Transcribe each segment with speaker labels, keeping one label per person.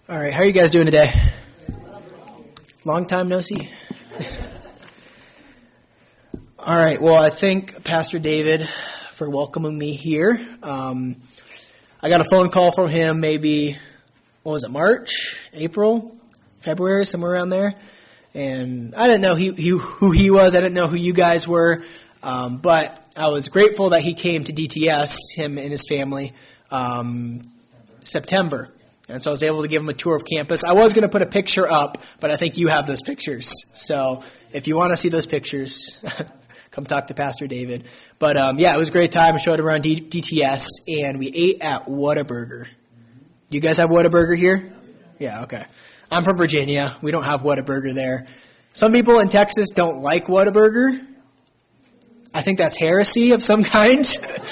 Speaker 1: All right, how are you guys doing today? Long time no see. All right, well, I thank Pastor David for welcoming me here. I got a phone call from him maybe, March, April, February, somewhere around there. And I didn't know who he was. I didn't know who you guys were. But I was grateful that he came to DTS, him and his family, September. And so I was able to give him a tour of campus. I was going to put a picture up, but I think you have those pictures. So if you want to see those pictures, come talk to Pastor David. But it was a great time. I showed him around DTS, and we ate at Whataburger. Do you guys have Whataburger here? Yeah, okay. I'm from Virginia. We don't have Whataburger there. Some people in Texas don't like Whataburger. I think that's heresy of some kind.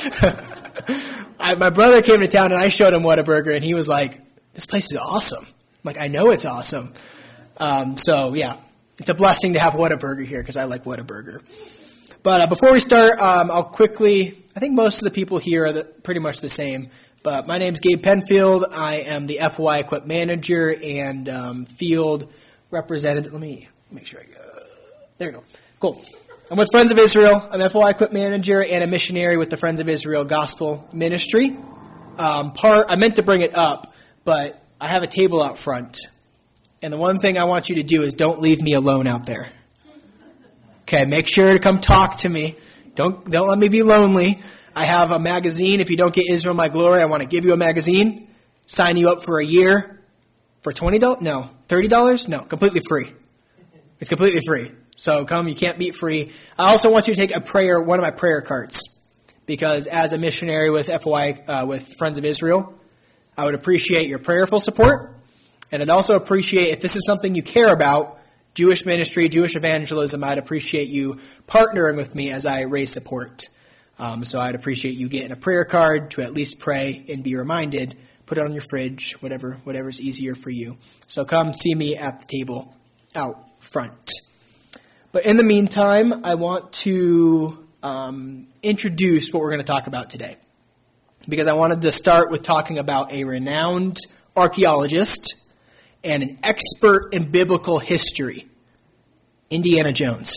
Speaker 1: My brother came to town, and I showed him Whataburger, and he was like, "This place is awesome." I'm like, I know it's awesome. It's a blessing to have Whataburger here because I like Whataburger. But before we start, I'll quickly, I think most of the people here are pretty much the same. But my name's Gabe Penfield. I am the FY Equip Manager and field representative. Let me make sure I go. There you go. Cool. I'm with Friends of Israel. I'm FY Equip Manager and a missionary with the Friends of Israel Gospel Ministry. I meant to bring it up, but I have a table out front. And the one thing I want you to do is don't leave me alone out there. Okay, make sure to come talk to me. Don't let me be lonely. I have a magazine. If you don't get Israel My Glory, I want to give you a magazine. Sign you up for a year for $20? No. $30? No. Completely free. It's completely free. So come, you can't beat free. I also want you to take one of my prayer cards. Because as a missionary with FY, with Friends of Israel, I would appreciate your prayerful support. And I'd also appreciate, if this is something you care about, Jewish ministry, Jewish evangelism, I'd appreciate you partnering with me as I raise support. So I'd appreciate you getting a prayer card to at least pray and be reminded. Put it on your fridge, whatever's easier for you. So come see me at the table out front. But in the meantime, I want to introduce what we're going to talk about today. Because I wanted to start with talking about a renowned archaeologist and an expert in biblical history, Indiana Jones.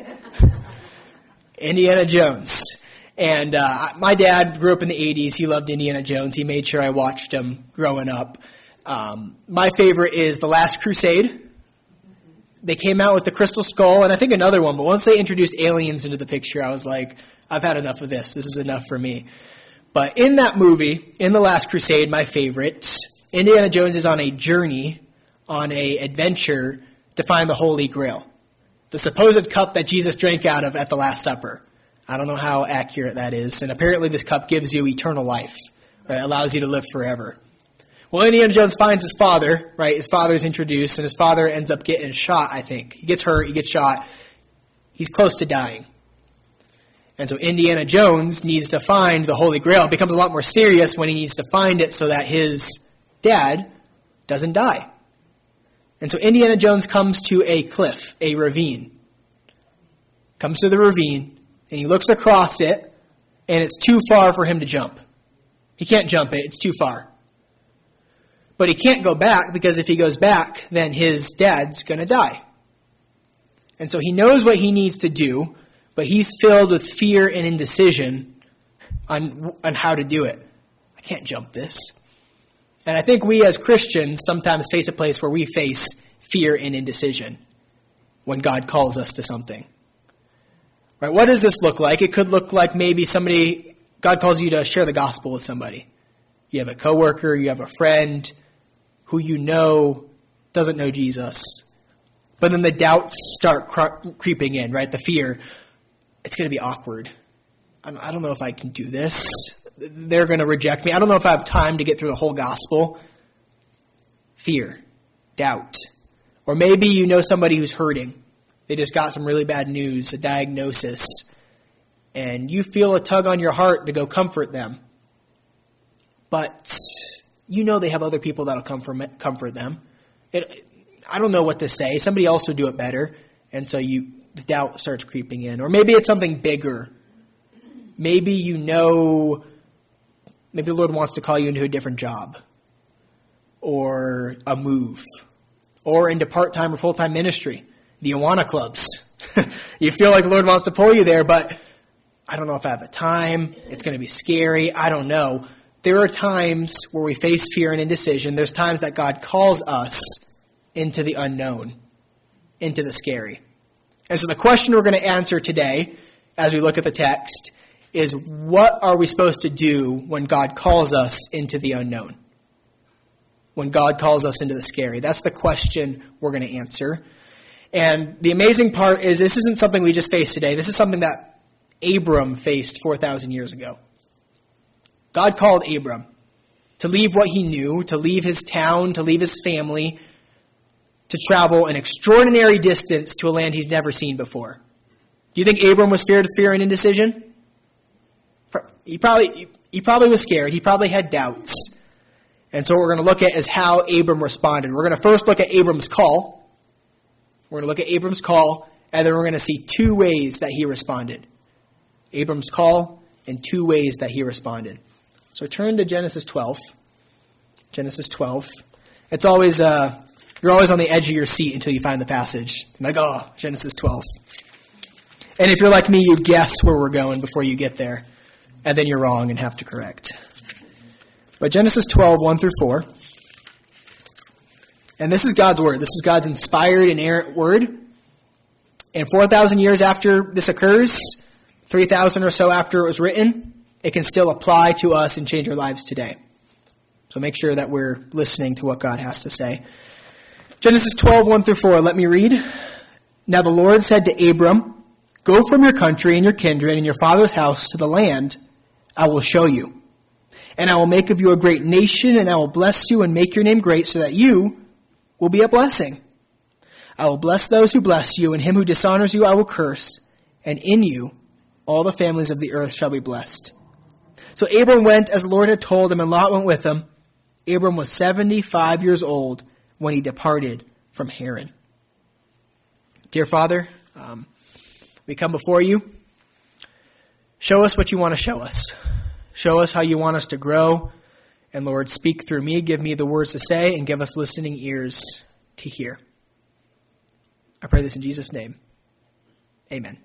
Speaker 1: Indiana Jones. And my dad grew up in the 80s. He loved Indiana Jones. He made sure I watched him growing up. My favorite is The Last Crusade. They came out with the Crystal Skull, and I think another one. But once they introduced aliens into the picture, I was like, I've had enough of this. This is enough for me. But in that movie, in The Last Crusade, my favorite, Indiana Jones is on a journey, on an adventure to find the Holy Grail. The supposed cup that Jesus drank out of at the Last Supper. I don't know how accurate that is. And apparently this cup gives you eternal life. Right? It allows you to live forever. Well, Indiana Jones finds his father, right? His father's introduced, and his father ends up getting shot, I think. He gets hurt, he gets shot. He's close to dying. And so Indiana Jones needs to find the Holy Grail. It becomes a lot more serious when he needs to find it so that his dad doesn't die. And so Indiana Jones comes to a cliff, a ravine. Comes to the ravine, and he looks across it, and it's too far for him to jump. He can't jump it. It's too far. But he can't go back, because if he goes back, then his dad's going to die. And so he knows what he needs to do, but he's filled with fear and indecision on how to do it. I can't jump this. And I think we as Christians sometimes face a place where we face fear and indecision when God calls us to something. Right? What does this look like? It could look like maybe God calls you to share the gospel with somebody. You have a coworker, you have a friend who you know doesn't know Jesus. But then the doubts start creeping in, right? The fear. It's going to be awkward. I don't know if I can do this. They're going to reject me. I don't know if I have time to get through the whole gospel. Fear, doubt. Or maybe you know somebody who's hurting. They just got some really bad news, a diagnosis. And you feel a tug on your heart to go comfort them. But you know they have other people that'll comfort them. I don't know what to say. Somebody else would do it better. And so the doubt starts creeping in. Or maybe it's something bigger. Maybe maybe the Lord wants to call you into a different job. or a move, or into part-time or full-time ministry, the Awana clubs. You feel like the Lord wants to pull you there, but I don't know if I have the time. It's going to be scary. I don't know. There are times where we face fear and indecision. There's times that God calls us into the unknown, into the scary. And so the question we're going to answer today, as we look at the text, is what are we supposed to do when God calls us into the unknown? When God calls us into the scary? That's the question we're going to answer. And the amazing part is this isn't something we just face today. This is something that Abram faced 4,000 years ago. God called Abram to leave what he knew, to leave his town, to leave his family, to travel an extraordinary distance to a land he's never seen before. Do you think Abram was fear and indecision? He probably was scared. He probably had doubts. And so what we're going to look at is how Abram responded. We're going to first look at Abram's call. We're going to look at Abram's call, and then we're going to see two ways that he responded. Abram's call and two ways that he responded. So turn to Genesis 12. Genesis 12. It's always, you're always on the edge of your seat until you find the passage. You're like, oh, Genesis 12. And if you're like me, you guess where we're going before you get there. And then you're wrong and have to correct. But Genesis 12, 1 through 4. And this is God's word. This is God's inspired, inerrant word. And 4,000 years after this occurs, 3,000 or so after it was written, it can still apply to us and change our lives today. So make sure that we're listening to what God has to say. Genesis 12, 1 through 4. Let me read. Now the Lord said to Abram, "Go from your country and your kindred and your father's house to the land I will show you. And I will make of you a great nation, and I will bless you and make your name great so that you will be a blessing. I will bless those who bless you, and him who dishonors you I will curse, and in you all the families of the earth shall be blessed." So Abram went as the Lord had told him, and Lot went with him. Abram was 75 years old when he departed from Haran. Dear Father, we come before you. Show us what you want to show us. Show us how you want us to grow. And Lord, speak through me. Give me the words to say and give us listening ears to hear. I pray this in Jesus' name. Amen.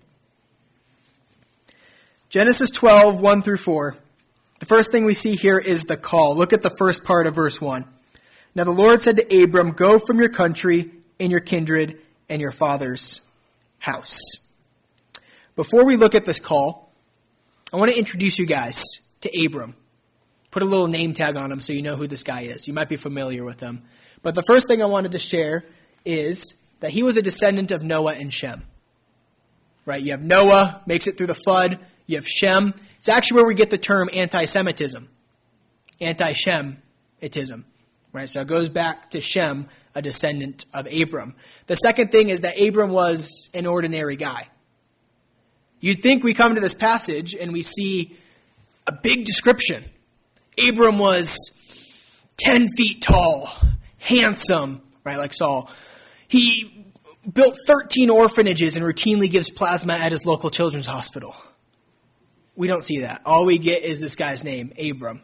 Speaker 1: Genesis 12, 1 through 4. The first thing we see here is the call. Look at the first part of verse 1. Now the Lord said to Abram, "Go from your country and your kindred and your father's house." Before we look at this call, I want to introduce you guys to Abram. Put a little name tag on him so you know who this guy is. You might be familiar with him. But the first thing I wanted to share is that he was a descendant of Noah and Shem. Right? You have Noah, makes it through the flood. You have Shem. It's actually where we get the term anti-Semitism. Anti-Shemitism. Right? So it goes back to Shem, a descendant of Abram. The second thing is that Abram was an ordinary guy. You'd think we come to this passage and we see a big description. Abram was 10 feet tall, handsome, right, like Saul. He built 13 orphanages and routinely gives plasma at his local children's hospital. We don't see that. All we get is this guy's name, Abram.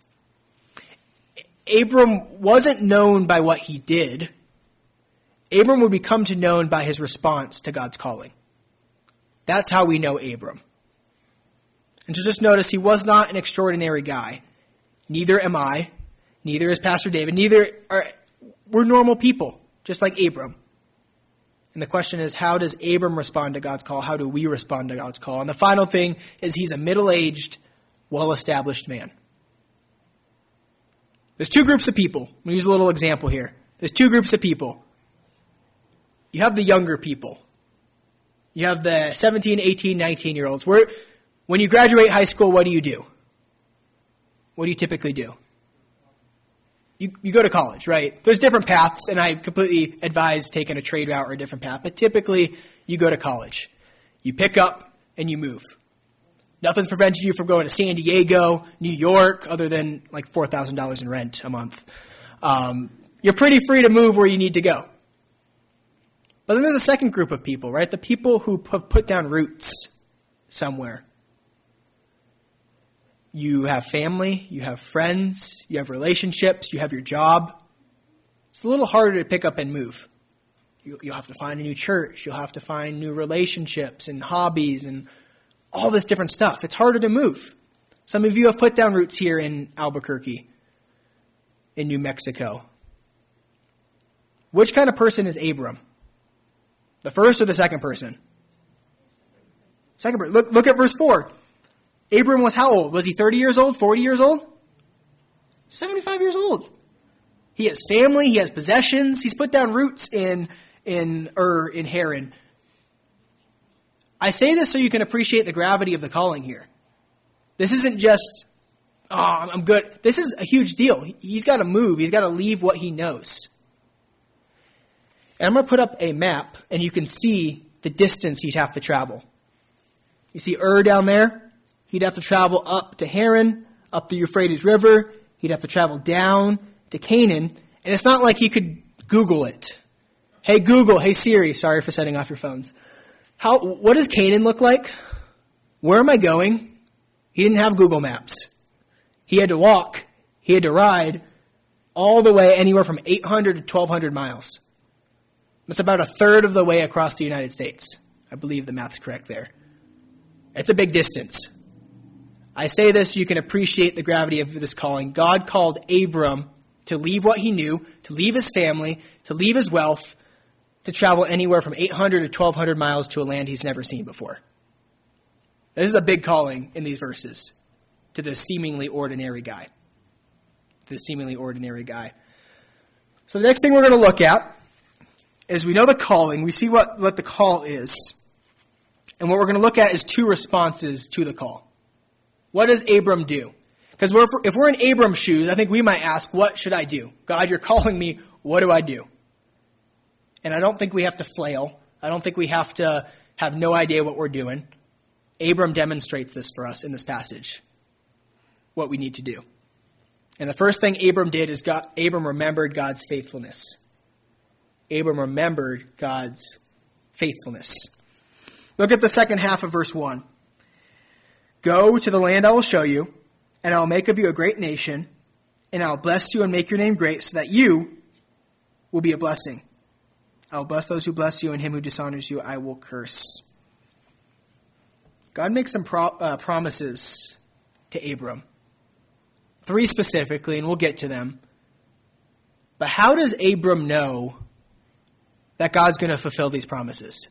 Speaker 1: Abram wasn't known by what he did. Abram would become to known by his response to God's calling. That's how we know Abram. And so just notice he was not an extraordinary guy. Neither am I. Neither is Pastor David. We're normal people, just like Abram. And the question is, how does Abram respond to God's call? How do we respond to God's call? And the final thing is he's a middle-aged, well-established man. There's two groups of people. I'm going to use a little example here. There's two groups of people. You have the younger people. You have the 17, 18, 19-year-olds. When you graduate high school, what do? What do you typically do? You go to college, right? There's different paths, and I completely advise taking a trade route or a different path. But typically, you go to college. You pick up, and you move. Nothing's preventing you from going to San Diego, New York, other than like $4,000 in rent a month. You're pretty free to move where you need to go. But then there's a second group of people, right? The people who have put down roots somewhere. You have family, you have friends, you have relationships, you have your job, it's a little harder to pick up and move. You'll have to find a new church. You'll have to find new relationships and hobbies and all this different stuff. It's harder to move. Some of you have put down roots here in Albuquerque, in New Mexico. Which kind of person is Abram? The first or the second person? Second person. Look at verse 4. Abram was how old? Was he 30 years old? 40 years old? 75 years old. He has family. He has possessions. He's put down roots in Haran. I say this so you can appreciate the gravity of the calling here. This isn't just, I'm good. This is a huge deal. He's got to move. He's got to leave what he knows. And I'm going to put up a map, and you can see the distance he'd have to travel. You see down there? He'd have to travel up to Haran, up the Euphrates River. He'd have to travel down to Canaan. And it's not like he could Google it. Hey, Google. Hey, Siri. Sorry for setting off your phones. What does Canaan look like? Where am I going? He didn't have Google Maps. He had to walk. He had to ride all the way anywhere from 800 to 1,200 miles. That's about a third of the way across the United States. I believe the math's correct there. It's a big distance. I say this so you can appreciate the gravity of this calling. God called Abram to leave what he knew, to leave his family, to leave his wealth, to travel anywhere from 800 to 1,200 miles to a land he's never seen before. This is a big calling in these verses to this seemingly ordinary guy. So the next thing we're going to look at is we know the calling. We see what the call is. And what we're going to look at is two responses to the call. What does Abram do? Because if we're in Abram's shoes, I think we might ask, what should I do? God, you're calling me. What do I do? And I don't think we have to flail. I don't think we have to have no idea what we're doing. Abram demonstrates this for us in this passage, what we need to do. And the first thing Abram did is Abram remembered God's faithfulness. Abram remembered God's faithfulness. Look at the second half of verse 1. Go to the land I will show you, and I will make of you a great nation, and I will bless you and make your name great, so that you will be a blessing. I will bless those who bless you, and him who dishonors you I will curse. God makes some promises to Abram. 3 specifically, and we'll get to them. But how does Abram know that God's going to fulfill these promises?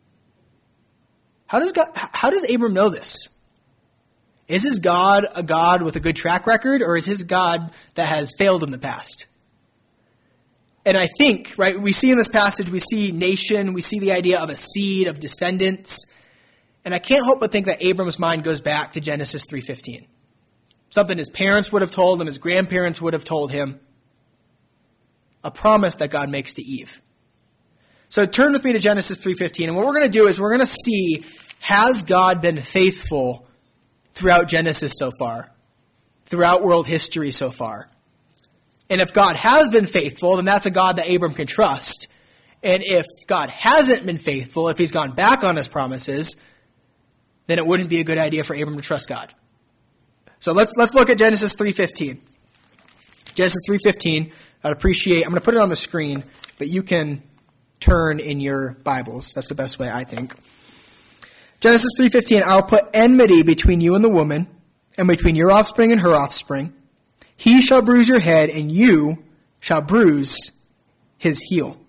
Speaker 1: How does Abram know this? Is his God a God with a good track record, or is his God that has failed in the past? And I think, right, we see in this passage, we see nation, we see the idea of a seed, of descendants. And I can't help but think that Abram's mind goes back to Genesis 3:15. Something his parents would have told him, his grandparents would have told him. A promise that God makes to Eve. So turn with me to Genesis 3:15. And what we're going to do is we're going to see, has God been faithful throughout Genesis so far? Throughout world history so far? And if God has been faithful, then that's a God that Abram can trust. And if God hasn't been faithful, if he's gone back on his promises, then it wouldn't be a good idea for Abram to trust God. So let's look at Genesis 3:15. Genesis 3:15. I'm going to put it on the screen, but you can turn in your Bibles. That's the best way, I think. Genesis 3:15, I'll put enmity between you and the woman, and between your offspring and her offspring. He shall bruise your head, and you shall bruise his heel.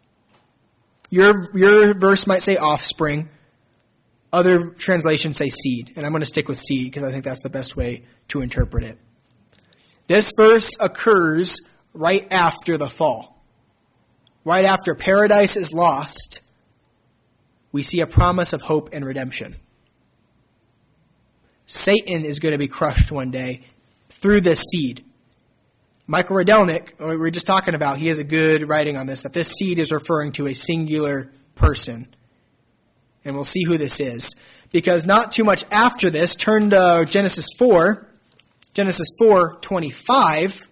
Speaker 1: Your verse might say offspring. Other translations say seed, and I'm going to stick with seed because I think that's the best way to interpret it. This verse occurs right after the fall. Right after paradise is lost, we see a promise of hope and redemption. Satan is going to be crushed one day through this seed. Michael Rydelnik, we were just talking about, he has a good writing on this, that this seed is referring to a singular person. And we'll see who this is. Because not too much after this, turn to Genesis 4. Genesis 4:25.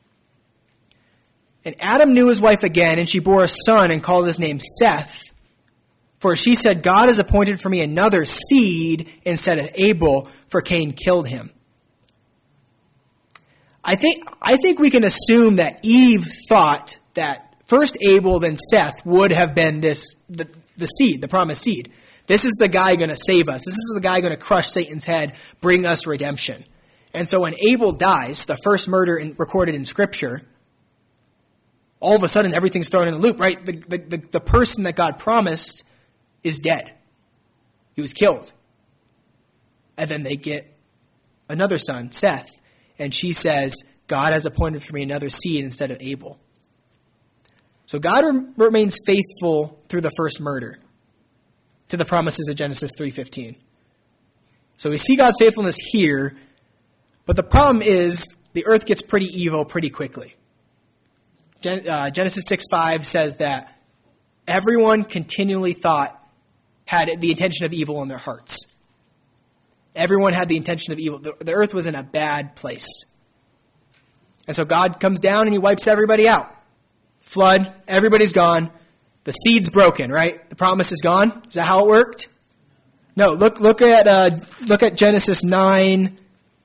Speaker 1: And Adam knew his wife again, and she bore a son and called his name Seth. For she said, God has appointed for me another seed instead of Abel, for Cain killed him. I think we can assume that Eve thought that first Abel, then Seth would have been the seed, the promised seed. This is the guy going to save us. This is the guy going to crush Satan's head, bring us redemption. And so when Abel dies, the first murder recorded in Scripture, all of a sudden everything's thrown in a loop, right? The person that God promised is dead. He was killed. And then they get another son, Seth. And she says, God has appointed for me another seed instead of Abel. So God remains faithful through the first murder to the promises of Genesis 3:15. So we see God's faithfulness here, but the problem is the earth gets pretty evil pretty quickly. Genesis 6:5 says that everyone continually had the intention of evil in their hearts. Everyone had the intention of evil. The earth was in a bad place. And so God comes down and he wipes everybody out. Flood, everybody's gone. The seed's broken, right? The promise is gone. Is that how it worked? No, look at Genesis 9,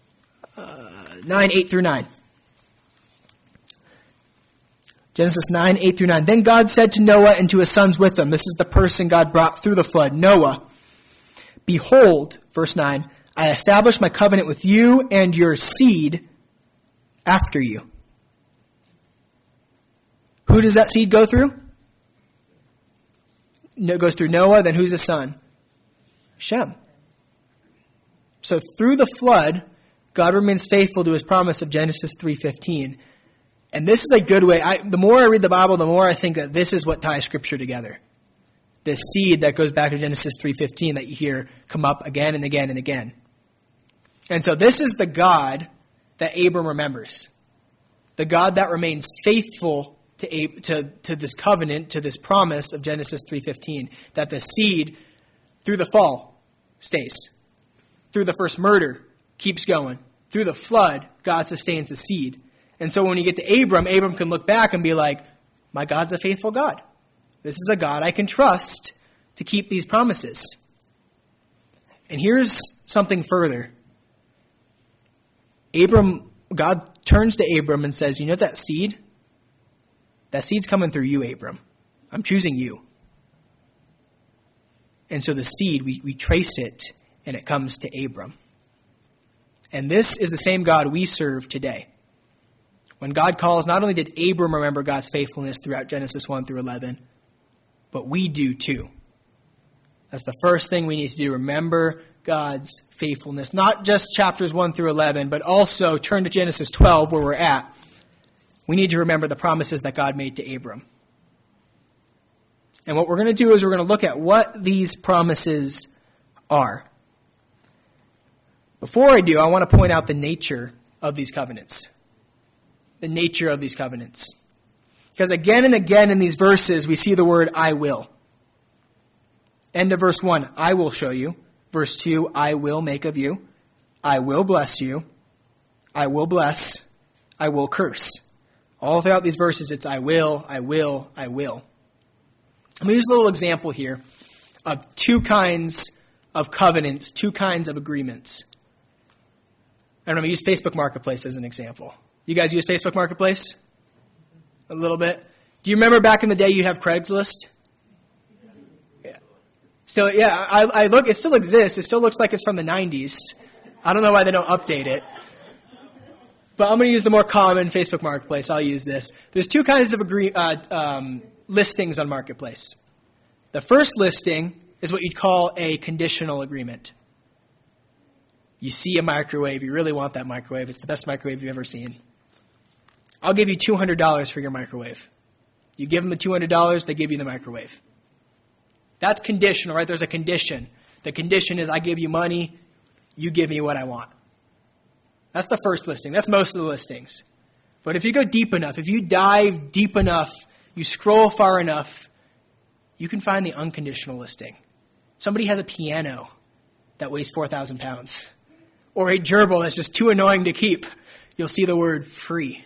Speaker 1: 8 through 9. Genesis 9, 8 through 9. Then God said to Noah and to his sons with him, this is the person God brought through the flood, Noah, behold, verse 9, I establish my covenant with you and your seed after you. Who does that seed go through? It goes through Noah, then who's his son? Shem. So through the flood, God remains faithful to his promise of Genesis 3:15. And this is a good way. The more I read the Bible, the more I think that this is what ties Scripture together. This seed that goes back to Genesis 3:15 that you hear come up again and again and again. And so this is the God that Abram remembers. The God that remains faithful to this covenant, to this promise of Genesis 3:15, that the seed through the fall stays. Through the first murder, keeps going. Through the flood, God sustains the seed. And so when you get to Abram can look back and be like, my God's a faithful God. This is a God I can trust to keep these promises. And here's something further. God turns to Abram and says, you know that seed? That seed's coming through you, Abram. I'm choosing you. And so the seed, we trace it, and it comes to Abram. And this is the same God we serve today. When God calls, not only did Abram remember God's faithfulness throughout Genesis 1 through 11, but we do too. That's the first thing we need to do, remember God's faithfulness. Not just chapters 1 through 11, but also turn to Genesis 12 where we're at. We need to remember the promises that God made to Abram. And what we're going to do is we're going to look at what these promises are. Before I do, I want to point out the nature of these covenants. The nature of these covenants. Because again and again in these verses, we see the word I will. End of verse 1, I will show you. Verse 2, I will make of you. I will bless you. I will bless. I will curse. All throughout these verses, it's I will, I will, I will. I'm going to use a little example here of two kinds of covenants, two kinds of agreements. And I'm going to use Facebook Marketplace as an example. You guys use Facebook Marketplace? A little bit? Do you remember back in the day you'd have Craigslist? Yeah. Still, yeah, I look, it still exists. It still looks like it's from the 90s. I don't know why they don't update it. But I'm going to use the more common Facebook Marketplace. I'll use this. There's two kinds of listings on Marketplace. The first listing is what you'd call a conditional agreement. You see a microwave. You really want that microwave. It's the best microwave you've ever seen. I'll give you $200 for your microwave. You give them the $200, they give you the microwave. That's conditional, right? There's a condition. The condition is I give you money, you give me what I want. That's the first listing. That's most of the listings. But if you go deep enough, if you dive deep enough, you scroll far enough, you can find the unconditional listing. Somebody has a piano that weighs 4,000 pounds. Or a gerbil that's just too annoying to keep. You'll see the word free.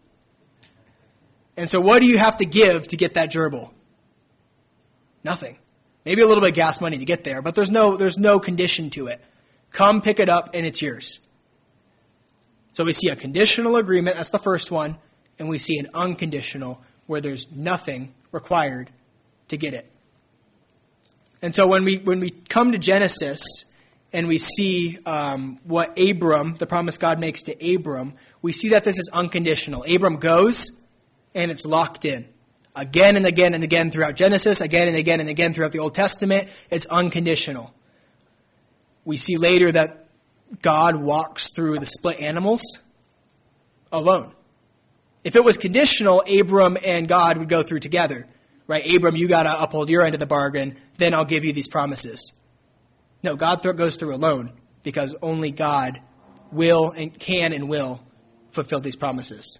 Speaker 1: And so what do you have to give to get that gerbil? Nothing. Maybe a little bit of gas money to get there, but there's no condition to it. Come pick it up and it's yours. So we see a conditional agreement, that's the first one, and we see an unconditional, where there's nothing required to get it. And so when we come to Genesis and we see what Abram, the promise God makes to Abram, we see that this is unconditional. Abram goes, and it's locked in. Again and again and again throughout Genesis, again and again and again throughout the Old Testament, it's unconditional. We see later that God walks through the split animals alone. If it was conditional, Abram and God would go through together. Right? Abram, you got to uphold your end of the bargain, then I'll give you these promises. No, God goes through alone because only God will and can and will fulfill these promises.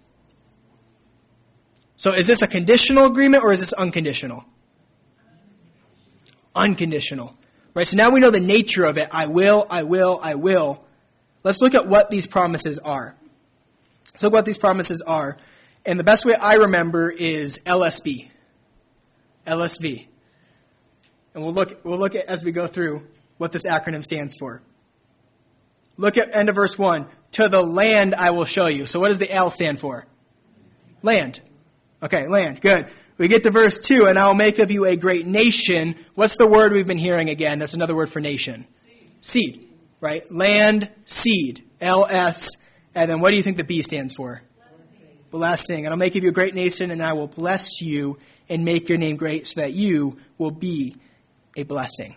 Speaker 1: So is this a conditional agreement or is this unconditional? Unconditional. Right? So now we know the nature of it. I will, I will, I will. Let's look at what these promises are. Let's look at what these promises are. And the best way I remember is LSB. LSV. And we'll look at as we go through what this acronym stands for. Look at end of verse 1. To the land I will show you. So what does the L stand for? Land. Okay, land. Good. We get to verse 2, and I will make of you a great nation. What's the word we've been hearing again? That's another word for nation. Seed. Right? Land, seed. LS. And then what do you think the B stands for? Blessing. And I'll make of you a great nation, and I will bless you and make your name great so that you will be a blessing.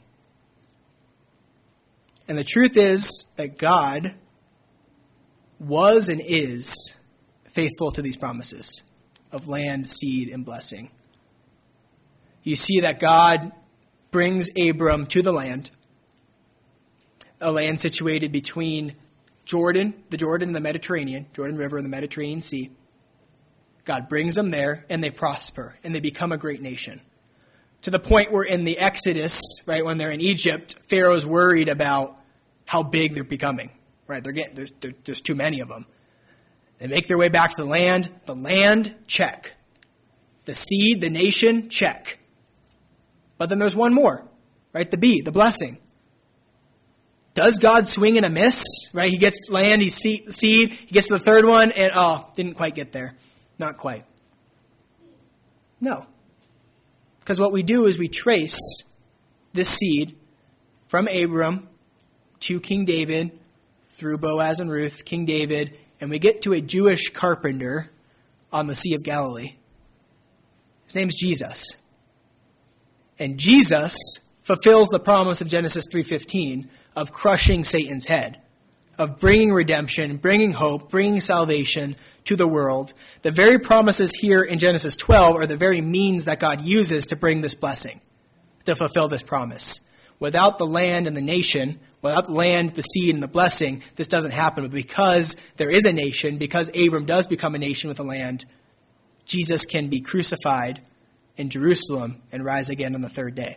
Speaker 1: And the truth is that God was and is faithful to these promises of land, seed, and blessing. You see that God brings Abram to the land, a land situated between the Jordan and the Mediterranean, Jordan River and the Mediterranean Sea. God brings them there, and they prosper, and they become a great nation. To the point where in the Exodus, right, when they're in Egypt, Pharaoh's worried about how big they're becoming. Right, there's too many of them. They make their way back to the land. The land, check. The seed, the nation, check. But then there's one more, right? The B, the blessing. Does God swing and a miss? Right, he gets land, he's seed, he gets to the third one, and didn't quite get there. Not quite. No. Because what we do is we trace this seed from Abram to King David, through Boaz and Ruth, King David, and we get to a Jewish carpenter on the Sea of Galilee. His name's Jesus. And Jesus fulfills the promise of Genesis 3:15 of crushing Satan's head, of bringing redemption, bringing hope, bringing salvation to the world. The very promises here in Genesis 12 are the very means that God uses to bring this blessing, to fulfill this promise. Without the land and the nation, without the land, the seed, and the blessing, this doesn't happen. But because there is a nation, because Abram does become a nation with a land, Jesus can be crucified in Jerusalem and rise again on the third day.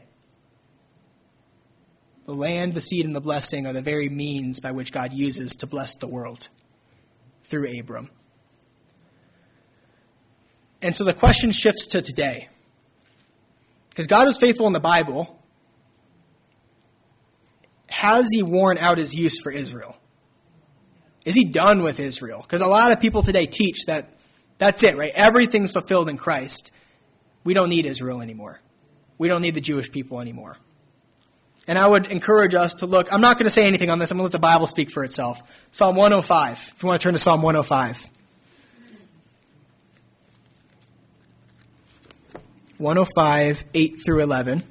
Speaker 1: The land, the seed, and the blessing are the very means by which God uses to bless the world through Abram. And so the question shifts to today. Because God was faithful in the Bible. Has he worn out his use for Israel? Is he done with Israel? Because a lot of people today teach that that's it, right? Everything's fulfilled in Christ. We don't need Israel anymore. We don't need the Jewish people anymore. And I would encourage us to look. I'm not going to say anything on this. I'm going to let the Bible speak for itself. Psalm 105. If you want to turn to Psalm 105. 105, 8 through 11.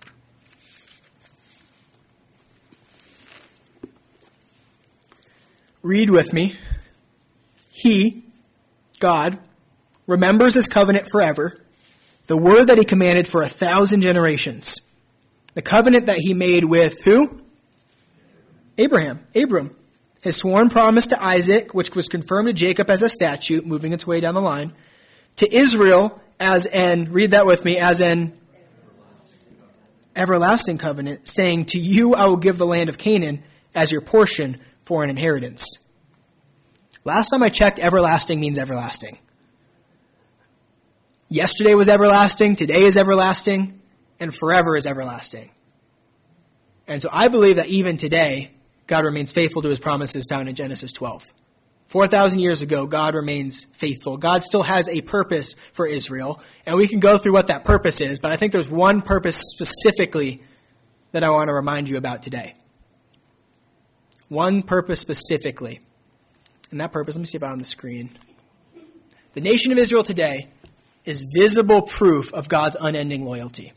Speaker 1: Read with me. He, God, remembers his covenant forever, the word that he commanded for 1,000 generations. The covenant that he made with who? Abram. His sworn promise to Isaac, which was confirmed to Jacob as a statute, moving its way down the line. To Israel as an, read that with me, as an everlasting covenant, saying, to you I will give the land of Canaan as your portion for an inheritance. Last time I checked, everlasting means everlasting. Yesterday was everlasting, today is everlasting, and forever is everlasting. And so I believe that even today, God remains faithful to his promises found in Genesis 12. 4,000 years ago, God remains faithful. God still has a purpose for Israel, and we can go through what that purpose is, but I think there's one purpose specifically that I want to remind you about today. One purpose specifically. And that purpose, let me see if I'm on the screen. The nation of Israel today is visible proof of God's unending loyalty.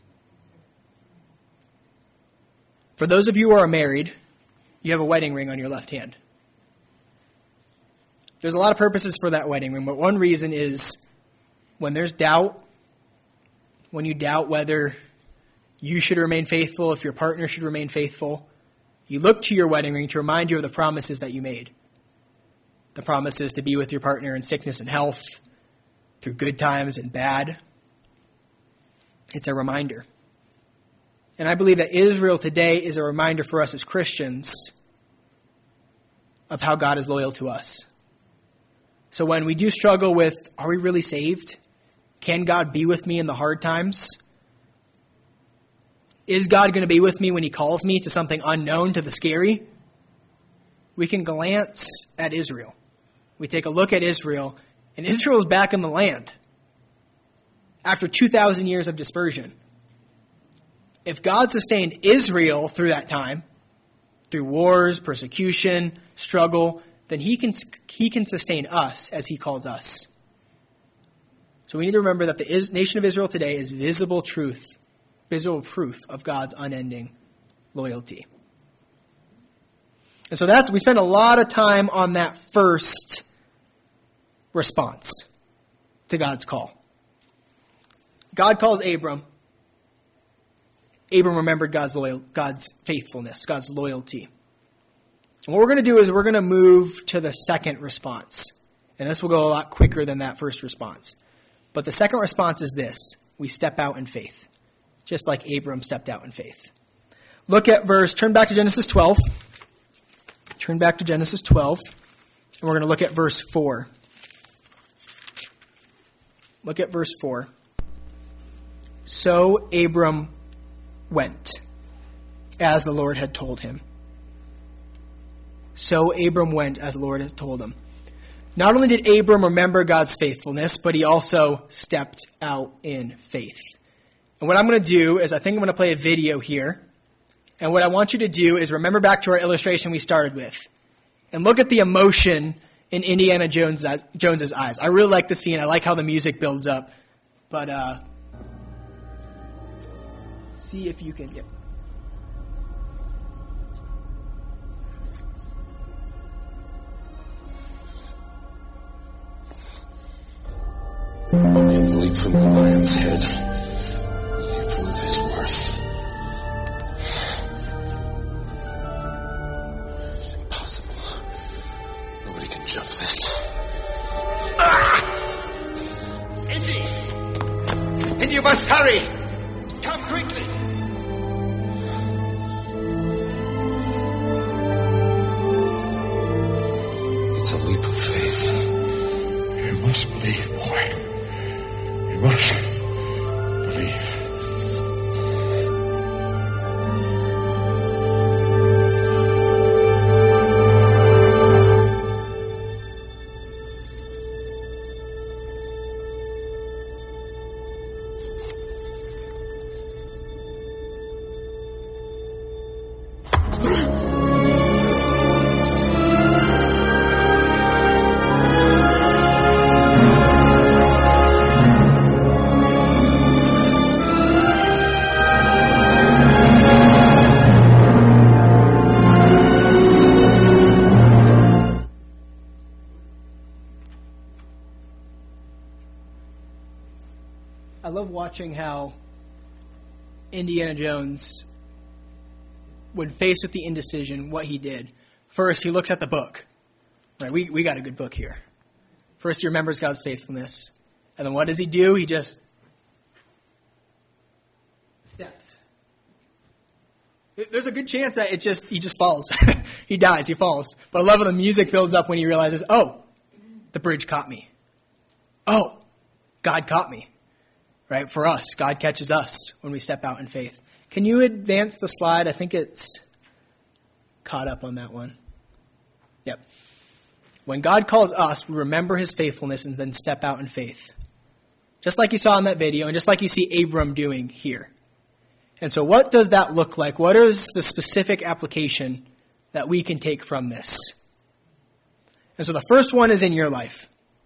Speaker 1: For those of you who are married, you have a wedding ring on your left hand. There's a lot of purposes for that wedding ring, but one reason is when there's doubt, when you doubt whether you should remain faithful, if your partner should remain faithful, you look to your wedding ring to remind you of the promises that you made. The promises to be with your partner in sickness and health, through good times and bad. It's a reminder. And I believe that Israel today is a reminder for us as Christians of how God is loyal to us. So when we do struggle with, are we really saved? Can God be with me in the hard times? Is God going to be with me when he calls me to something unknown, to the scary? We can glance at Israel. We take a look at Israel, and Israel is back in the land after 2,000 years of dispersion. If God sustained Israel through that time, through wars, persecution, struggle, then he can sustain us as he calls us. So we need to remember that the nation of Israel today is visible proof of God's unending loyalty. And so we spend a lot of time on that first response to God's call. God calls Abram. Abram remembered God's faithfulness, God's loyalty. And what we're going to do is we're going to move to the second response. And this will go a lot quicker than that first response. But the second response is this. We step out in faith. Just like Abram stepped out in faith. Turn back to Genesis 12. Turn back to Genesis 12. And we're going to look at verse 4. Look at verse 4. So Abram went, as the Lord had told him. So Abram went, as the Lord had told him. Not only did Abram remember God's faithfulness, but he also stepped out in faith. And what I'm going to do is I think I'm going to play a video here. And what I want you to do is remember back to our illustration we started with. And look at the emotion in Indiana Jones's eyes. I really like the scene. I like how the music builds up. But see if you can... Yep.
Speaker 2: And leap from the lion's head. Will you prove his worth? Impossible. Nobody can jump this.
Speaker 3: Indy! And you must hurry! Come quickly!
Speaker 2: It's a leap of faith.
Speaker 3: You must believe, boy. You must believe.
Speaker 1: I love watching how Indiana Jones, when faced with the indecision, what he did. First, he looks at the book. Right, we got a good book here. First, he remembers God's faithfulness. And then what does he do? He just steps. There's a good chance that he just falls. He dies, he falls. But I love how the music builds up when he realizes, oh, the bridge caught me. Oh, God caught me. Right? For us, God catches us when we step out in faith. Can you advance the slide? I think it's caught up on that one. Yep. When God calls us, we remember his faithfulness and then step out in faith. Just like you saw in that video, and just like you see Abram doing here. And so what does that look like? What is the specific application that we can take from this? And so the first one is in your life.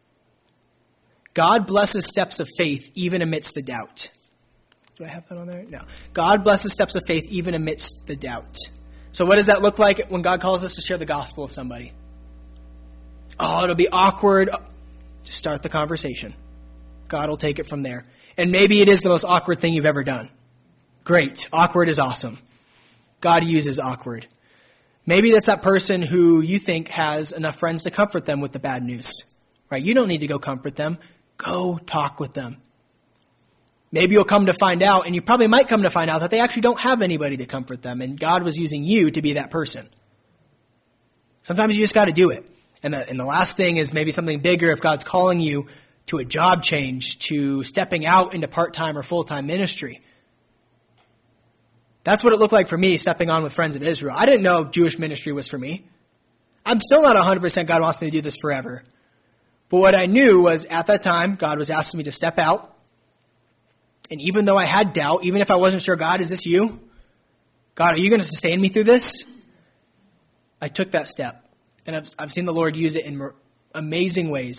Speaker 1: God blesses steps of faith even amidst the doubt. Do I have that on there? No. God blesses steps of faith even amidst the doubt. So what does that look like when God calls us to share the gospel with somebody? Oh, it'll be awkward. Just start the conversation. God will take it from there. And maybe it is the most awkward thing you've ever done. Great. Awkward is awesome. God uses awkward. Maybe that's that person who you think has enough friends to comfort them with the bad news. Right? You don't need to go comfort them. Go talk with them. Maybe you'll come to find out, and you probably might come to find out that they actually don't have anybody to comfort them, and God was using you to be that person. Sometimes you just got to do it. And the last thing is maybe something bigger if God's calling you to a job change, to stepping out into part-time or full-time ministry. That's what it looked like for me, stepping on with Friends of Israel. I didn't know Jewish ministry was for me. I'm still not 100% God wants me to do this forever. But what I knew was at that time, God was asking me to step out. And even though I had doubt, even if I wasn't sure, God, is this you? God, are you going to sustain me through this? I took that step. And I've seen the Lord use it in amazing ways.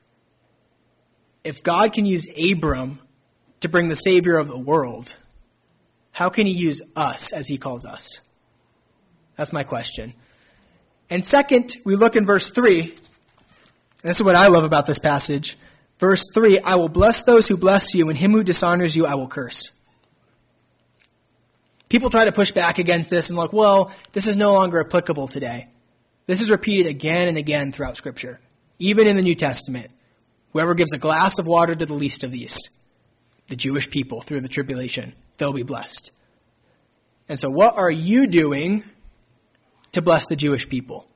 Speaker 1: If God can use Abram to bring the Savior of the world, how can he use us as he calls us? That's my question. And second, we look in verse 3. And this is what I love about this passage. Verse 3, I will bless those who bless you, and him who dishonors you I will curse. People try to push back against this and well, this is no longer applicable today. This is repeated again and again throughout Scripture, even in the New Testament. Whoever gives a glass of water to the least of these, the Jewish people through the tribulation, they'll be blessed. And so what are you doing to bless the Jewish people?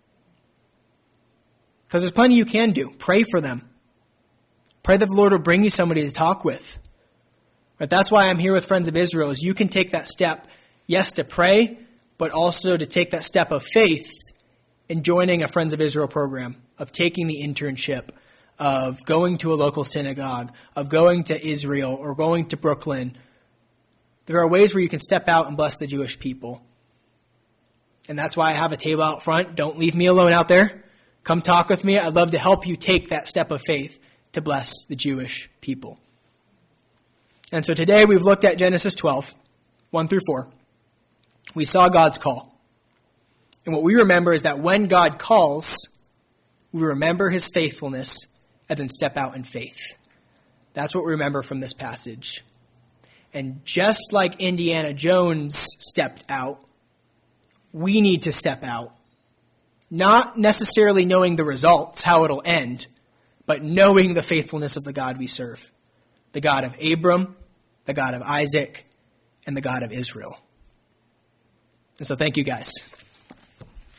Speaker 1: Because there's plenty you can do. Pray for them. Pray that the Lord will bring you somebody to talk with. But that's why I'm here with Friends of Israel, is you can take that step, yes, to pray, but also to take that step of faith in joining a Friends of Israel program, of taking the internship, of going to a local synagogue, of going to Israel or going to Brooklyn. There are ways where you can step out and bless the Jewish people. And that's why I have a table out front. Don't leave me alone out there. Come talk with me. I'd love to help you take that step of faith to bless the Jewish people. And so today we've looked at Genesis 12, 1 through 4. We saw God's call. And what we remember is that when God calls, we remember his faithfulness and then step out in faith. That's what we remember from this passage. And just like Indiana Jones stepped out, we need to step out. Not necessarily knowing the results, how it'll end, but knowing the faithfulness of the God we serve. The God of Abram, the God of Isaac, and the God of Israel. And so thank you guys.